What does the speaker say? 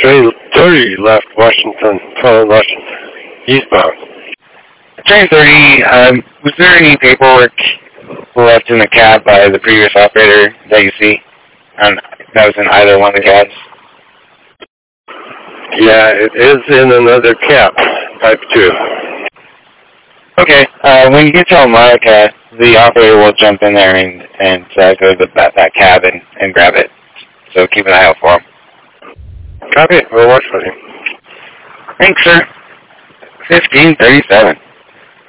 Train 30 left Washington, eastbound. Train 30, was there any paperwork left in the cab by the previous operator that you see? And that was in either one of the cabs? Yeah, it is in another cab, type 2. Okay, when you get to America, the operator will jump in there and go to that cab and grab it. So keep an eye out for him. Copy. We'll watch for him. Thanks, sir. 1537.